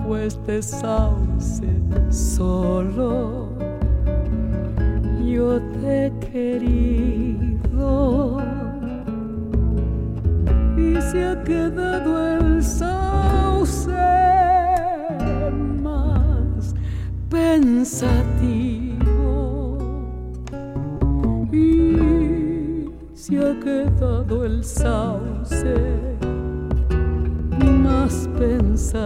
bajo este sauce solo yo te he querido y se ha quedado el sauce más pensativo y se ha quedado el sauce más pensativo.